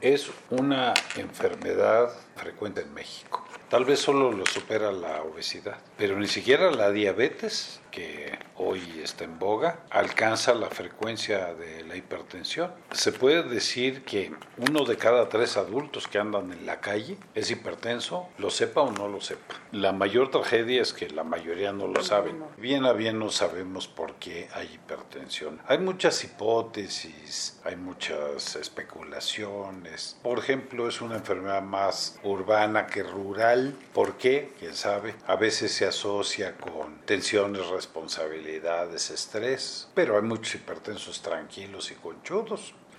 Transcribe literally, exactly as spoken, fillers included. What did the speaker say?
es una enfermedad frecuente en México. Tal vez solo lo supera la obesidad, pero ni siquiera la diabetes, que hoy está en boga, alcanza la frecuencia de la hipertensión. Se puede decir que uno de cada tres adultos que andan en la calle es hipertenso, lo sepa o no lo sepa. La mayor tragedia es que la mayoría no lo saben. Bien a bien no sabemos por qué hay hipertensión. Hay muchas hipótesis, hay muchas especulaciones. Por ejemplo, es una enfermedad más urbana que rural. ¿Por qué? ¿Quién sabe? A veces se asocia con tensiones, responsabilidades, estrés, pero hay muchos hipertensos tranquilos y conchudos.